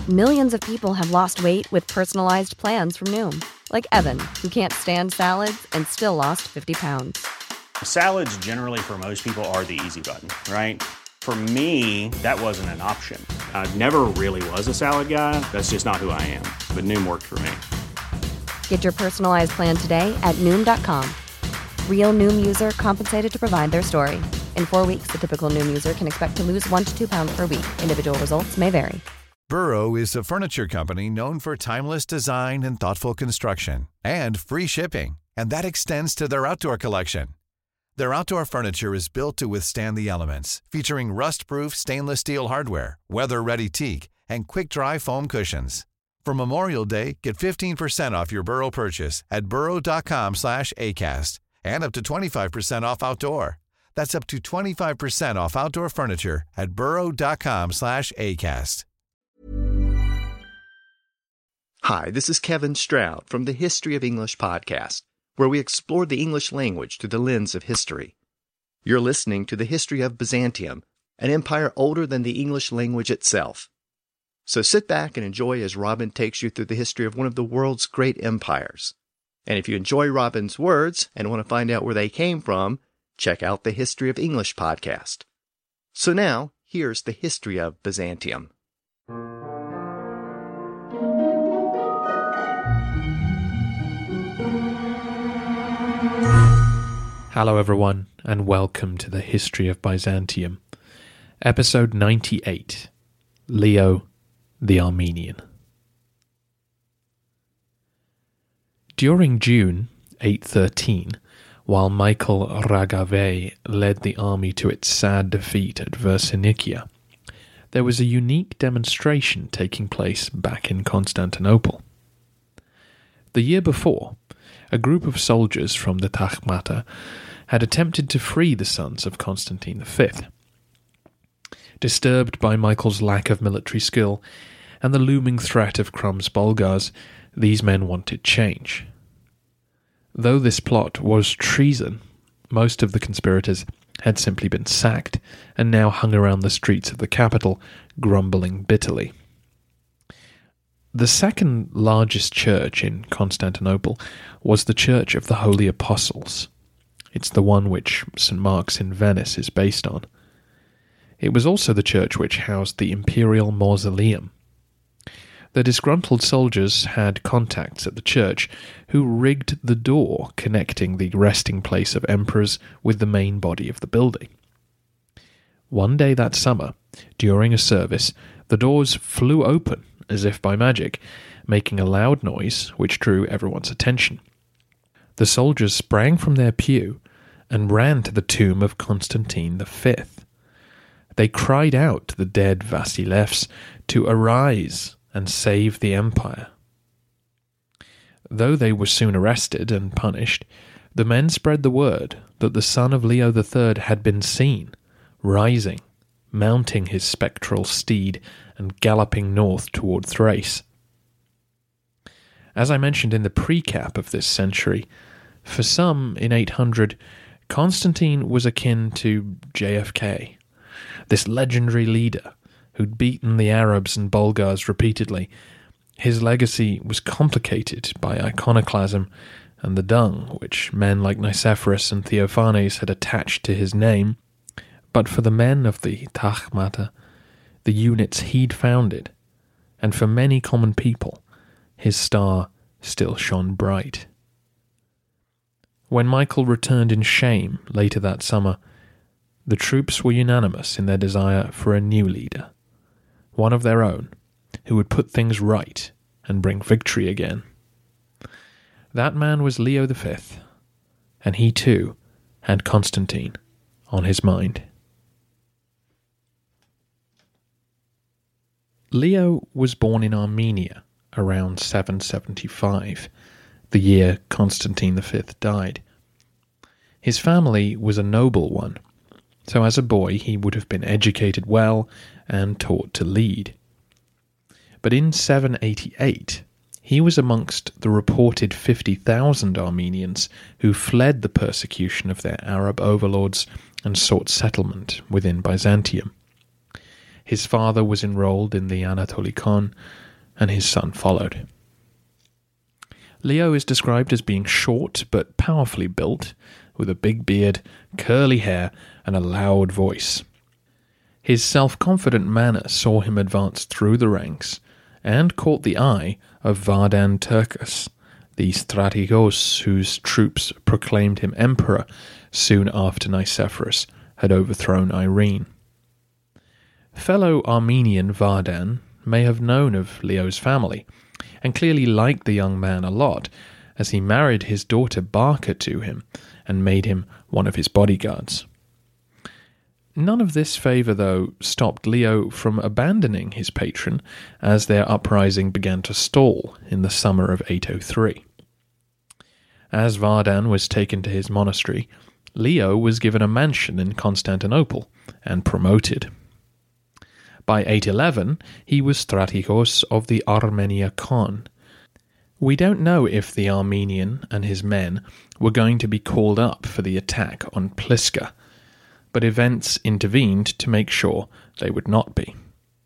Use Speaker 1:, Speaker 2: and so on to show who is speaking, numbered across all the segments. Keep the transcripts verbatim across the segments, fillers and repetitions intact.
Speaker 1: Millions of people have lost weight with personalized plans from Noom. Like Evan, who can't stand salads and still lost fifty pounds.
Speaker 2: Salads generally for most people are the easy button, right? For me, that wasn't an option. I never really was a salad guy. That's just not who I am. But Noom worked for me.
Speaker 1: Get your personalized plan today at Noom dot com. Real Noom user compensated to provide their story. In four weeks, the typical Noom user can expect to lose one to two pounds per week. Individual results may vary.
Speaker 3: Burrow is a furniture company known for timeless design and thoughtful construction, and free shipping, and that extends to their outdoor collection. Their outdoor furniture is built to withstand the elements, featuring rust-proof stainless steel hardware, weather-ready teak, and quick-dry foam cushions. For Memorial Day, get fifteen percent off your Burrow purchase at burrow.com slash ACAST and up to twenty-five percent off outdoor. That's up to twenty-five percent off outdoor furniture at burrow.com slash ACAST.
Speaker 4: Hi, this is Kevin Stroud from the History of English podcast, where we explore the English language through the lens of history. You're listening to the history of Byzantium, an empire older than the English language itself. So sit back and enjoy as Robin takes you through the history of one of the world's great empires. And if you enjoy Robin's words and want to find out where they came from, check out the History of English podcast. So now, here's the history of Byzantium.
Speaker 5: Hello everyone, and welcome to the History of Byzantium, episode ninety-eight, Leo the Armenian. During June eight thirteen, while Michael Ragave led the army to its sad defeat at Versinikia, there was a unique demonstration taking place back in Constantinople. The year before, a group of soldiers from the Takhmata had attempted to free the sons of Constantine the Fifth. Disturbed by Michael's lack of military skill and the looming threat of Crum's Bulgars, these men wanted change. Though this plot was treason, most of the conspirators had simply been sacked and now hung around the streets of the capital, grumbling bitterly. The second largest church in Constantinople was the Church of the Holy Apostles. It's the one which Saint Mark's in Venice is based on. It was also the church which housed the imperial mausoleum. The disgruntled soldiers had contacts at the church who rigged the door connecting the resting place of emperors with the main body of the building. One day that summer, during a service, the doors flew open as if by magic, making a loud noise which drew everyone's attention. The soldiers sprang from their pew and ran to the tomb of Constantine the Fifth. They cried out to the dead Vasilevs to arise and save the empire. Though they were soon arrested and punished, the men spread the word that the son of Leo the Third had been seen, rising, mounting his spectral steed and galloping north toward Thrace. As I mentioned in the precap of this century, for some in eight hundred, Constantine was akin to J F K, this legendary leader who'd beaten the Arabs and Bulgars repeatedly. His legacy was complicated by iconoclasm and the dung which men like Nicephorus and Theophanes had attached to his name, but for the men of the Takhmata, the units he'd founded, and for many common people, his star still shone bright. When Michael returned in shame later that summer, the troops were unanimous in their desire for a new leader, one of their own, who would put things right and bring victory again. That man was Leo the Fifth, and he too had Constantine on his mind. Leo was born in Armenia around seven seventy-five, the year Constantine the Fifth died. His family was a noble one, so as a boy he would have been educated well and taught to lead. But in seven eighty-eight, he was amongst the reported fifty thousand Armenians who fled the persecution of their Arab overlords and sought settlement within Byzantium. His father was enrolled in the Anatolikon, and his son followed. Leo is described as being short but powerfully built, with a big beard, curly hair, and a loud voice. His self-confident manner saw him advance through the ranks, and caught the eye of Vardan Turcus, the strategos whose troops proclaimed him emperor soon after Nicephorus had overthrown Irene. Fellow Armenian Vardan may have known of Leo's family, and clearly liked the young man a lot, as he married his daughter Barca to him and made him one of his bodyguards. None of this favour, though, stopped Leo from abandoning his patron as their uprising began to stall in the summer of eight oh three. As Vardan was taken to his monastery, Leo was given a mansion in Constantinople and promoted. By eight eleven, he was strategos of the Armenia Khan. We don't know if the Armenian and his men were going to be called up for the attack on Pliska, but events intervened to make sure they would not be.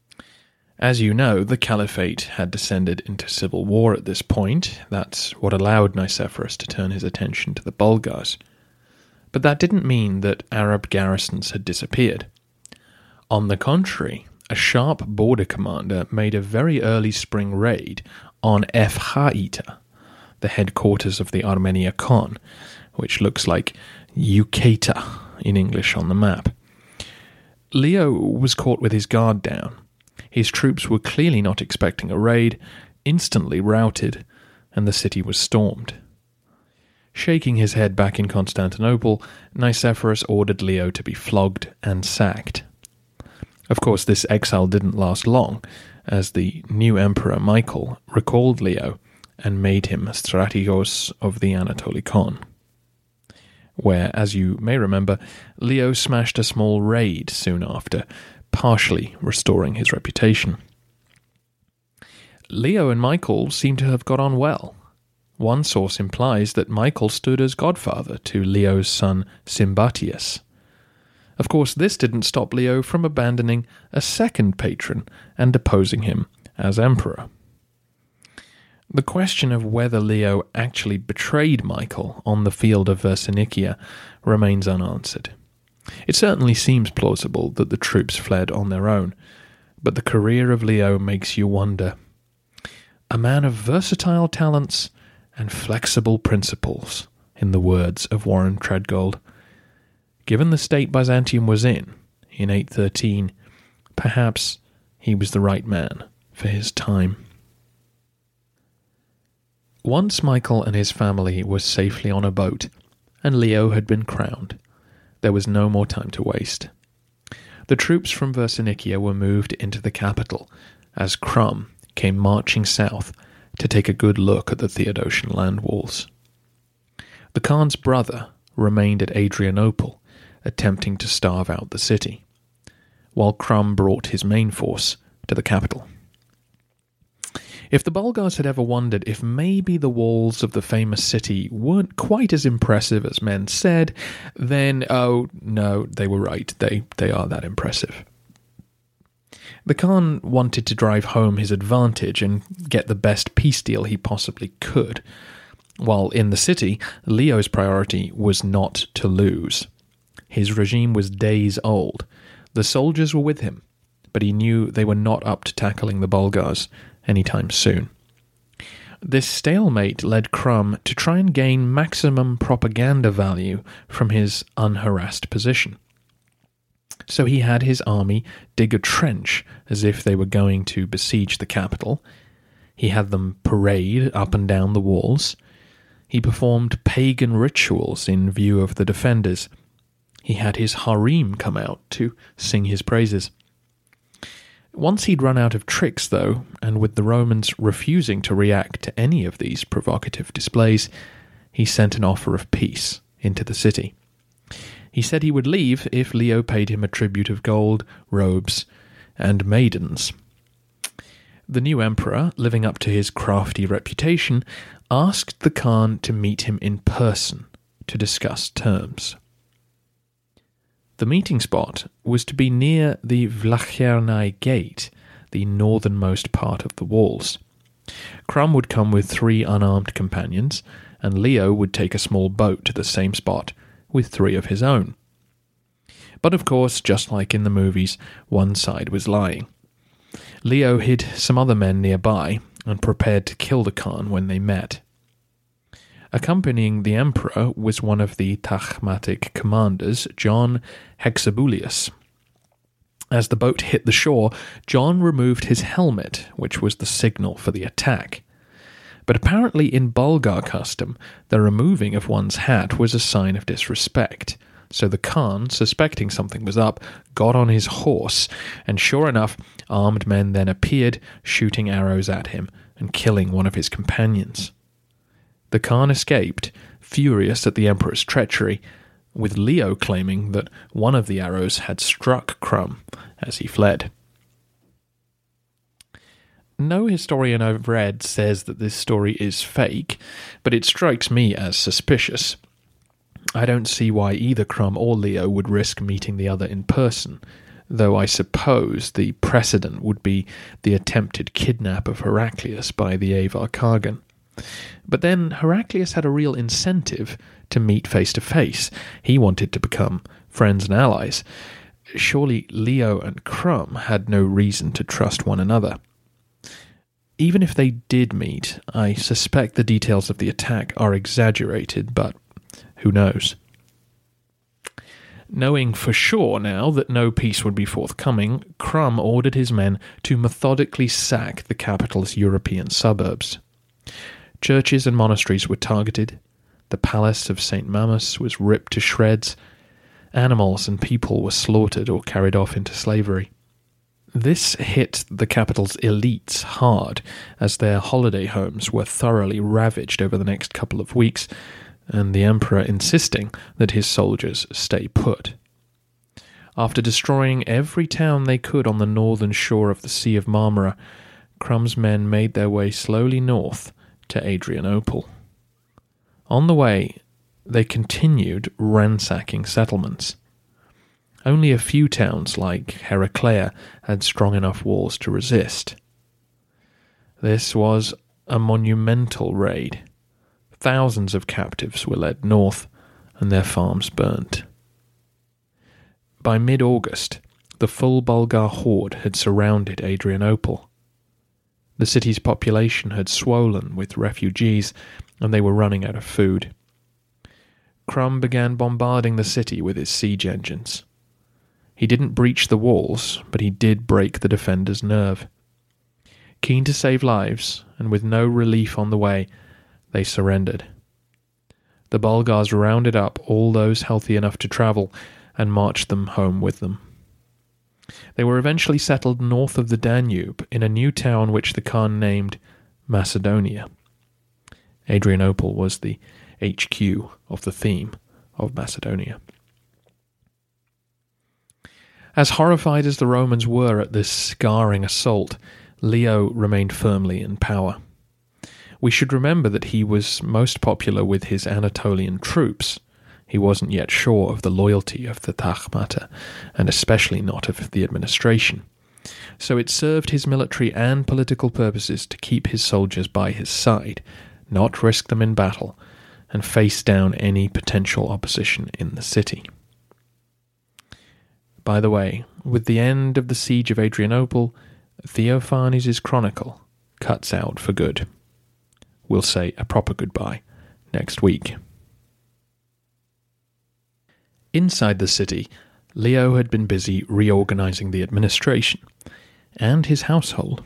Speaker 5: As you know, the Caliphate had descended into civil war at this point. That's what allowed Nicephorus to turn his attention to the Bulgars. But that didn't mean that Arab garrisons had disappeared. On the contrary, a sharp border commander made a very early spring raid on Efhaita, the headquarters of the Armenia Khan, which looks like Ukeita in English on the map. Leo was caught with his guard down. His troops were clearly not expecting a raid, instantly routed, and the city was stormed. Shaking his head back in Constantinople, Nicephorus ordered Leo to be flogged and sacked. Of course, this exile didn't last long, as the new emperor Michael recalled Leo and made him strategos of the Anatolikon, where, as you may remember, Leo smashed a small raid soon after, partially restoring his reputation. Leo and Michael seem to have got on well. One source implies that Michael stood as godfather to Leo's son Symbatius. Of course, this didn't stop Leo from abandoning a second patron and deposing him as emperor. The question of whether Leo actually betrayed Michael on the field of Versinikia remains unanswered. It certainly seems plausible that the troops fled on their own, but the career of Leo makes you wonder. A man of versatile talents and flexible principles, in the words of Warren Treadgold. Given the state Byzantium was in, in eight thirteen, perhaps he was the right man for his time. Once Michael and his family were safely on a boat, and Leo had been crowned, there was no more time to waste. The troops from Versinikia were moved into the capital, as Crum came marching south to take a good look at the Theodosian land walls. The Khan's brother remained at Adrianople, attempting to starve out the city, while Crum brought his main force to the capital. If the Bulgars had ever wondered if maybe the walls of the famous city weren't quite as impressive as men said, then, oh, no, they were right. They, they are that impressive. The Khan wanted to drive home his advantage and get the best peace deal he possibly could, while in the city, Leo's priority was not to lose. His regime was days old. The soldiers were with him, but he knew they were not up to tackling the Bulgars anytime soon. This stalemate led Crum to try and gain maximum propaganda value from his unharassed position. So he had his army dig a trench as if they were going to besiege the capital. He had them parade up and down the walls. He performed pagan rituals in view of the defenders. He had his harem come out to sing his praises. Once he'd run out of tricks, though, and with the Romans refusing to react to any of these provocative displays, he sent an offer of peace into the city. He said he would leave if Leo paid him a tribute of gold, robes, and maidens. The new emperor, living up to his crafty reputation, asked the Khan to meet him in person to discuss terms. The meeting spot was to be near the Vlachernai Gate, the northernmost part of the walls. Crumb would come with three unarmed companions, and Leo would take a small boat to the same spot with three of his own. But of course, just like in the movies, one side was lying. Leo hid some other men nearby and prepared to kill the Khan when they met. Accompanying the emperor was one of the Tachmatic commanders, John Hexabulius. As the boat hit the shore, John removed his helmet, which was the signal for the attack. But apparently in Bulgar custom, the removing of one's hat was a sign of disrespect. So the Khan, suspecting something was up, got on his horse, and sure enough, armed men then appeared, shooting arrows at him and killing one of his companions. The Khan escaped, furious at the emperor's treachery, with Leo claiming that one of the arrows had struck Crumb as he fled. No historian I've read says that this story is fake, but it strikes me as suspicious. I don't see why either Crumb or Leo would risk meeting the other in person, though I suppose the precedent would be the attempted kidnap of Heraclius by the Avar Khagan. But then Heraclius had a real incentive to meet face to face. He wanted to become friends and allies. Surely Leo and Crumb had no reason to trust one another. Even if they did meet, I suspect the details of the attack are exaggerated, but who knows? Knowing for sure now that no peace would be forthcoming, Crumb ordered his men to methodically sack the capital's European suburbs. Churches and monasteries were targeted, the palace of Saint Mamas was ripped to shreds, animals and people were slaughtered or carried off into slavery. This hit the capital's elites hard, as their holiday homes were thoroughly ravaged over the next couple of weeks, and the emperor insisting that his soldiers stay put. After destroying every town they could on the northern shore of the Sea of Marmara, Crumb's men made their way slowly north to Adrianople. On the way, they continued ransacking settlements. Only a few towns like Heraclea had strong enough walls to resist. This was a monumental raid. Thousands of captives were led north, and their farms burnt. By mid-August, the full Bulgar horde had surrounded Adrianople. The city's population had swollen with refugees, and they were running out of food. Crumb began bombarding the city with his siege engines. He didn't breach the walls, but he did break the defenders' nerve. Keen to save lives, and with no relief on the way, they surrendered. The Bulgars rounded up all those healthy enough to travel and marched them home with them. They were eventually settled north of the Danube in a new town which the Khan named Macedonia. Adrianople was the H Q of the theme of Macedonia. As horrified as the Romans were at this scarring assault, Leo remained firmly in power. We should remember that he was most popular with his Anatolian troops. He wasn't yet sure of the loyalty of the Tachmata, and especially not of the administration. So it served his military and political purposes to keep his soldiers by his side, not risk them in battle, and face down any potential opposition in the city. By the way, with the end of the siege of Adrianople, Theophanes' chronicle cuts out for good. We'll say a proper goodbye next week. Inside the city, Leo had been busy reorganizing the administration and his household.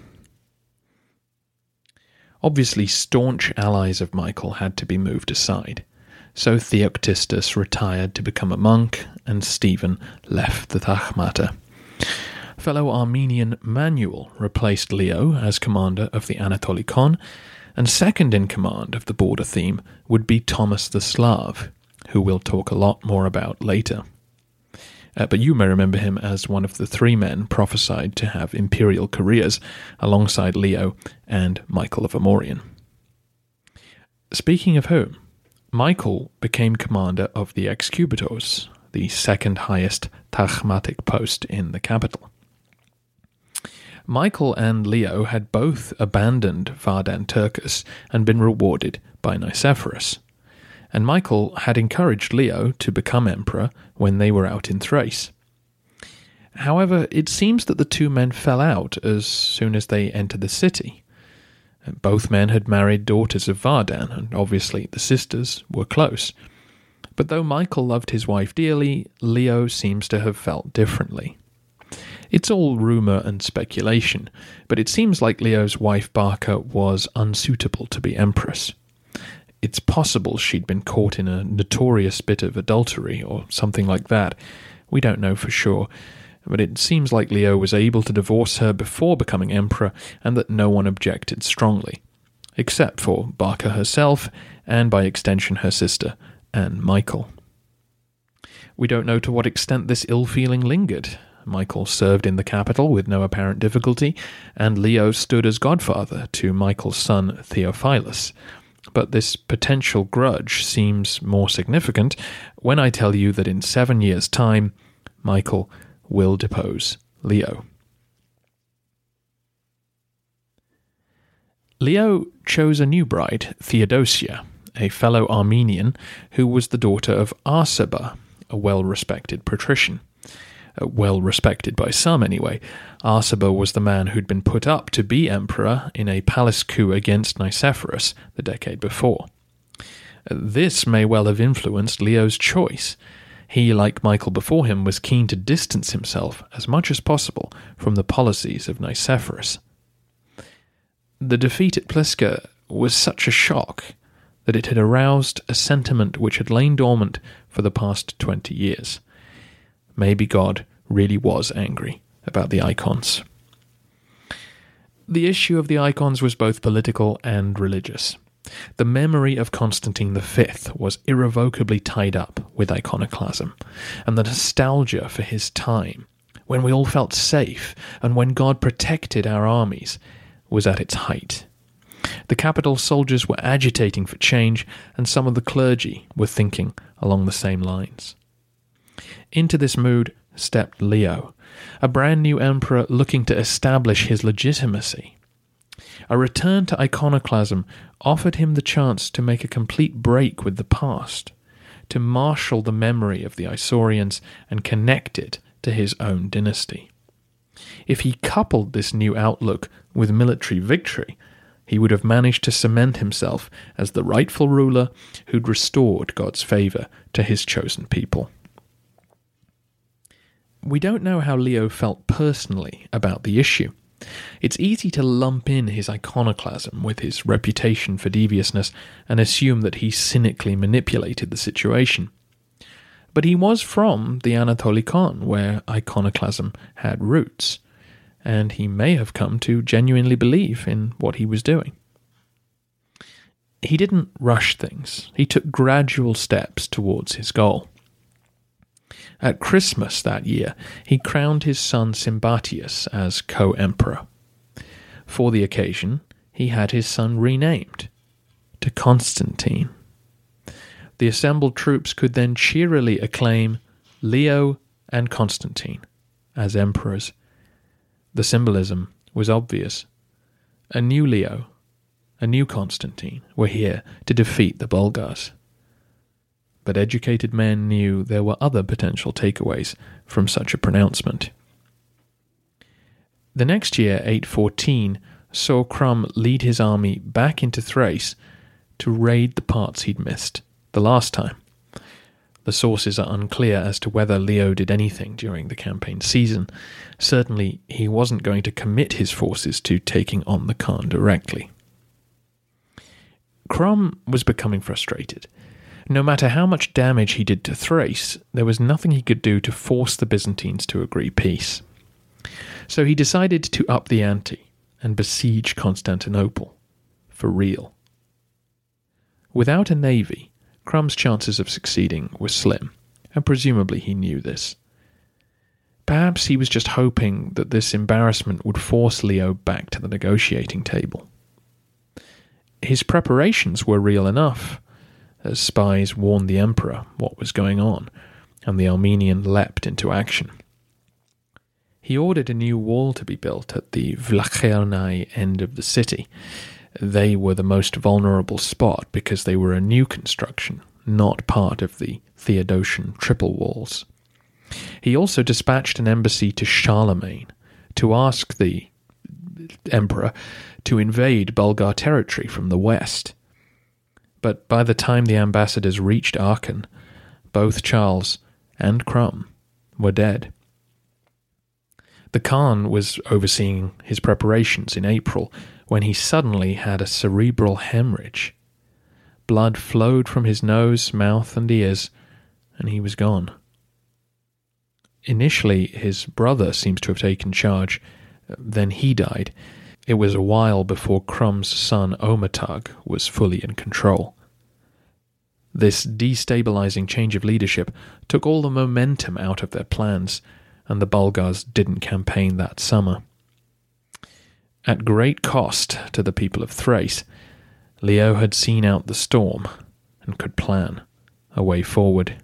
Speaker 5: Obviously, staunch allies of Michael had to be moved aside, so Theoctistus retired to become a monk, and Stephen left the Tachmata. Fellow Armenian Manuel replaced Leo as commander of the Anatolikon, and second in command of the border theme would be Thomas the Slav, who we'll talk a lot more about later. Uh, but you may remember him as one of the three men prophesied to have imperial careers alongside Leo and Michael of Amorian. Speaking of whom, Michael became commander of the Excubitors, the second highest tagmatic post in the capital. Michael and Leo had both abandoned Vardan Turcus and been rewarded by Nicephorus, and Michael had encouraged Leo to become emperor when they were out in Thrace. However, it seems that the two men fell out as soon as they entered the city. Both men had married daughters of Vardan, and obviously the sisters were close. But though Michael loved his wife dearly, Leo seems to have felt differently. It's all rumour and speculation, but it seems like Leo's wife Barca was unsuitable to be empress. It's possible she'd been caught in a notorious bit of adultery or something like that. We don't know for sure, but it seems like Leo was able to divorce her before becoming emperor and that no one objected strongly, except for Barca herself and by extension her sister, Anne Michael. We don't know to what extent this ill feeling lingered. Michael served in the capital with no apparent difficulty, and Leo stood as godfather to Michael's son Theophilus. But this potential grudge seems more significant when I tell you that in seven years' time, Michael will depose Leo. Leo chose a new bride, Theodosia, a fellow Armenian who was the daughter of Arsaba, a well-respected patrician. Uh, well-respected by some, anyway. Arsaba was the man who'd been put up to be emperor in a palace coup against Nicephorus the decade before. Uh, this may well have influenced Leo's choice. He, like Michael before him, was keen to distance himself as much as possible from the policies of Nicephorus. The defeat at Pliska was such a shock that it had aroused a sentiment which had lain dormant for the past twenty years. Maybe God really was angry about the icons. The issue of the icons was both political and religious. The memory of Constantine the Fifth was irrevocably tied up with iconoclasm, and the nostalgia for his time, when we all felt safe and when God protected our armies, was at its height. The capital soldiers were agitating for change, and some of the clergy were thinking along the same lines. Into this mood stepped Leo, a brand new emperor looking to establish his legitimacy. A return to iconoclasm offered him the chance to make a complete break with the past, to marshal the memory of the Isaurians and connect it to his own dynasty. If he coupled this new outlook with military victory, he would have managed to cement himself as the rightful ruler who'd restored God's favour to his chosen people. We don't know how Leo felt personally about the issue. It's easy to lump in his iconoclasm with his reputation for deviousness and assume that he cynically manipulated the situation. But he was from the Anatolikon, where iconoclasm had roots, and he may have come to genuinely believe in what he was doing. He didn't rush things. He took gradual steps towards his goal. At Christmas that year, he crowned his son Symbatius as co-emperor. For the occasion, he had his son renamed to Constantine. The assembled troops could then cheerily acclaim Leo and Constantine as emperors. The symbolism was obvious. A new Leo, a new Constantine were here to defeat the Bulgars. But educated men knew there were other potential takeaways from such a pronouncement. The next year, eight fourteen, saw Crum lead his army back into Thrace to raid the parts he'd missed the last time. The sources are unclear as to whether Leo did anything during the campaign season. Certainly, he wasn't going to commit his forces to taking on the Khan directly. Crum was becoming frustrated. No matter how much damage he did to Thrace, there was nothing he could do to force the Byzantines to agree peace. So he decided to up the ante and besiege Constantinople, for real. Without a navy, Crum's chances of succeeding were slim, and presumably he knew this. Perhaps he was just hoping that this embarrassment would force Leo back to the negotiating table. His preparations were real enough, as spies warned the emperor what was going on, and the Armenian leapt into action. He ordered a new wall to be built at the Vlachernai end of the city. They were the most vulnerable spot because they were a new construction, not part of the Theodosian triple walls. He also dispatched an embassy to Charlemagne to ask the emperor to invade Bulgar territory from the west. But by the time the ambassadors reached Aachen, both Charles and Crum were dead. The Khan was overseeing his preparations in April when he suddenly had a cerebral hemorrhage. Blood flowed from his nose, mouth, and ears, and he was gone. Initially, his brother seems to have taken charge. Then he died. It was a while before Crum's son Omatag was fully in control. This destabilizing change of leadership took all the momentum out of their plans, and the Bulgars didn't campaign that summer. At great cost to the people of Thrace, Leo had seen out the storm and could plan a way forward.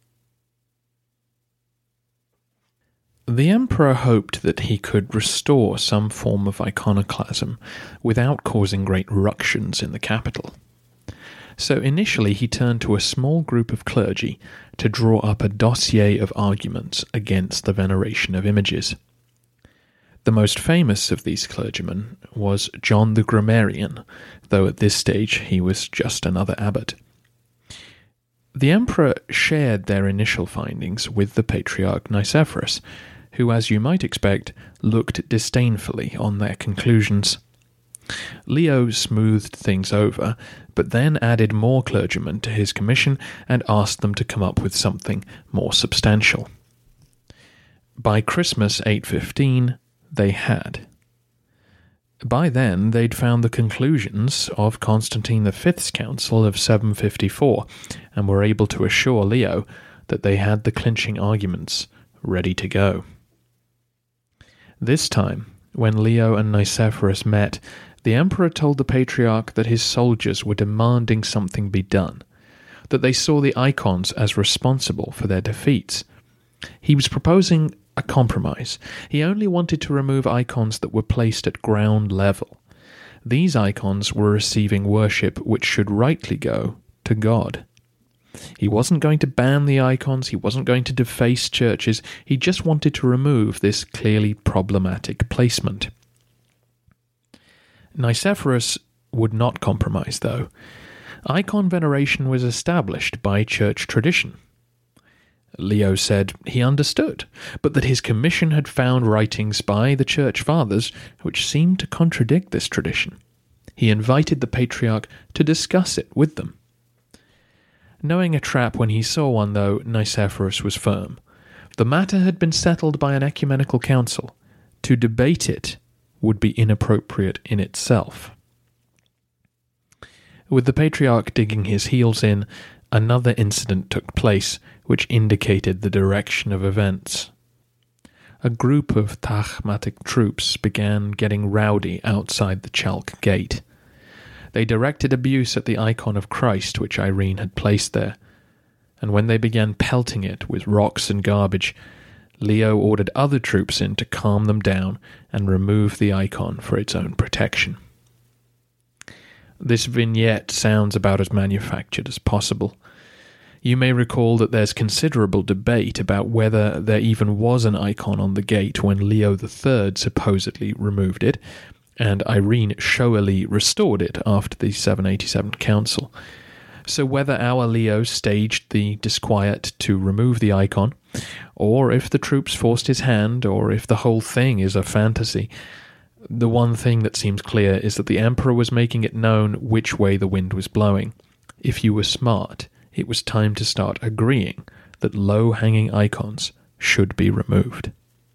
Speaker 5: The emperor hoped that he could restore some form of iconoclasm without causing great ructions in the capital. So initially he turned to a small group of clergy to draw up a dossier of arguments against the veneration of images. The most famous of these clergymen was John the Grammarian, though at this stage he was just another abbot. The emperor shared their initial findings with the Patriarch Nicephorus, who, as you might expect, looked disdainfully on their conclusions. Leo smoothed things over, but then added more clergymen to his commission and asked them to come up with something more substantial. By Christmas eight fifteen, they had. By then, they'd found the conclusions of Constantine the Fifth's council of seven fifty-four, and were able to assure Leo that they had the clinching arguments ready to go. This time, when Leo and Nicephorus met, the emperor told the Patriarch that his soldiers were demanding something be done, that they saw the icons as responsible for their defeats. He was proposing a compromise. He only wanted to remove icons that were placed at ground level. These icons were receiving worship which should rightly go to God. He wasn't going to ban the icons, he wasn't going to deface churches, he just wanted to remove this clearly problematic placement. Nicephorus would not compromise, though. Icon veneration was established by church tradition. Leo said he understood, but that his commission had found writings by the church fathers which seemed to contradict this tradition. He invited the Patriarch to discuss it with them. Knowing a trap when he saw one, though, Nicephorus was firm. The matter had been settled by an ecumenical council. To debate it would be inappropriate in itself. With the Patriarch digging his heels in, another incident took place which indicated the direction of events. A group of Tachmatic troops began getting rowdy outside the Chalk Gate. They directed abuse at the icon of Christ which Irene had placed there, and when they began pelting it with rocks and garbage, Leo ordered other troops in to calm them down and remove the icon for its own protection. This vignette sounds about as manufactured as possible. You may recall that there's considerable debate about whether there even was an icon on the gate when Leo the Third supposedly removed it, and Irene showily restored it after the seven eighty-seven council. So whether our Leo staged the disquiet to remove the icon, or if the troops forced his hand, or if the whole thing is a fantasy, the one thing that seems clear is that the emperor was making it known which way the wind was blowing. If you were smart, it was time to start agreeing that low-hanging icons should be removed.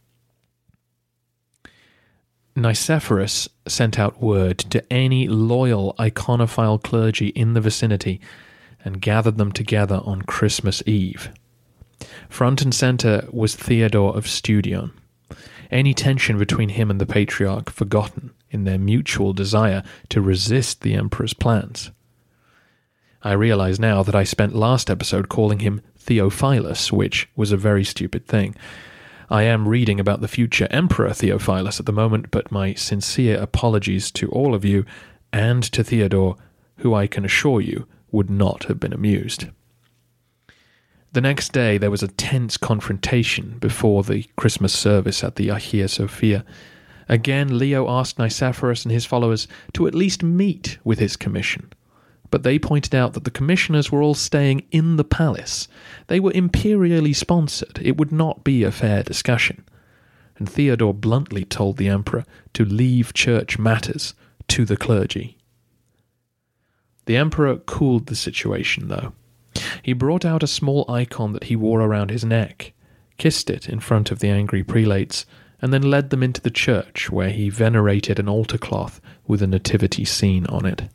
Speaker 5: Nicephorus sent out word to any loyal iconophile clergy in the vicinity and gathered them together on Christmas Eve. Front and centre was Theodore of Studion. Any tension between him and the Patriarch forgotten in their mutual desire to resist the emperor's plans. I realize now that I spent last episode calling him Theophilus, which was a very stupid thing. I am reading about the future Emperor Theophilus at the moment, but my sincere apologies to all of you and to Theodore, who I can assure you would not have been amused. The next day there was a tense confrontation before the Christmas service at the Hagia Sophia. Again, Leo asked Nicephorus and his followers to at least meet with his commission. But they pointed out that the commissioners were all staying in the palace. They were imperially sponsored. It would not be a fair discussion. And Theodore bluntly told the emperor to leave church matters to the clergy. The emperor cooled the situation, though. He brought out a small icon that he wore around his neck, kissed it in front of the angry prelates, and then led them into the church, where he venerated an altar cloth with a nativity scene on it.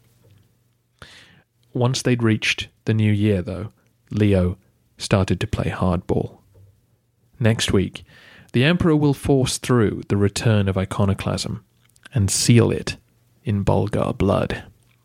Speaker 5: Once they'd reached the new year, though, Leo started to play hardball. Next week, the emperor will force through the return of iconoclasm and seal it in Bulgar blood.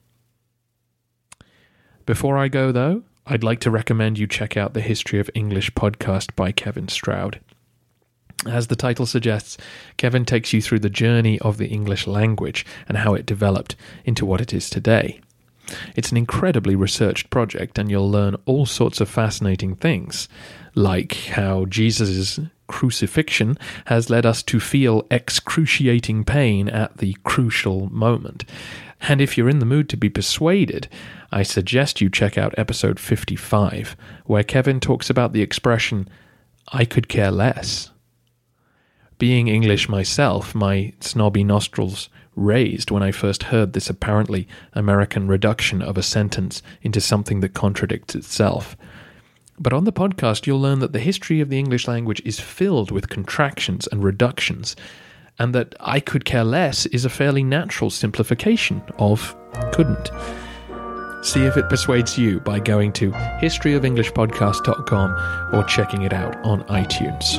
Speaker 5: Before I go, though, I'd like to recommend you check out the History of English podcast by Kevin Stroud. As the title suggests, Kevin takes you through the journey of the English language and how it developed into what it is today. It's an incredibly researched project, and you'll learn all sorts of fascinating things, like how Jesus' crucifixion has led us to feel excruciating pain at the crucial moment. And if you're in the mood to be persuaded, I suggest you check out episode fifty-five, where Kevin talks about the expression, "I could care less." Being English myself, my snobby nostrils raised when I first heard this apparently American reduction of a sentence into something that contradicts itself. But on the podcast, you'll learn that the history of the English language is filled with contractions and reductions, and that "I could care less" is a fairly natural simplification of couldn't. See if it persuades you by going to history of english podcast dot com or checking it out on iTunes.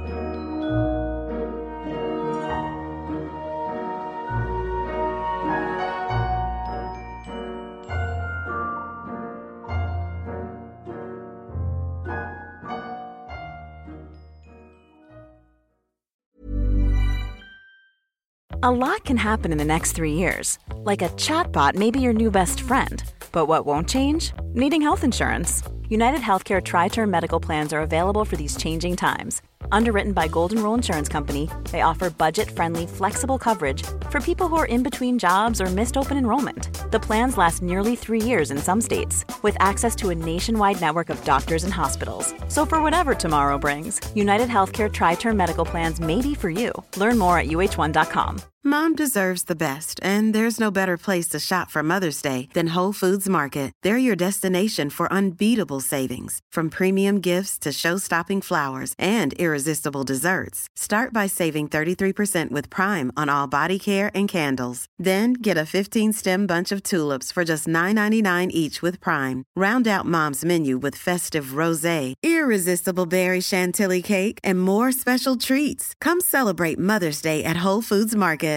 Speaker 6: A lot can happen in the next three years. Like a chatbot may be your new best friend. But what won't change? Needing health insurance. United Healthcare Tri-Term Medical Plans are available for these changing times. Underwritten by Golden Rule Insurance Company, they offer budget-friendly, flexible coverage for people who are in between jobs or missed open enrollment. The plans last nearly three years in some states, with access to a nationwide network of doctors and hospitals. So for whatever tomorrow brings, United Healthcare Tri-Term Medical Plans may be for you. Learn more at U H one dot com.
Speaker 7: Mom deserves the best, and there's no better place to shop for Mother's Day than Whole Foods Market. They're your destination for unbeatable savings, from premium gifts to show-stopping flowers and irresistible desserts. Start by saving thirty-three percent with Prime on all body care and candles. Then get a fifteen-stem bunch of tulips for just nine ninety-nine each with Prime. Round out Mom's menu with festive rosé, irresistible berry chantilly cake, and more special treats. Come celebrate Mother's Day at Whole Foods Market.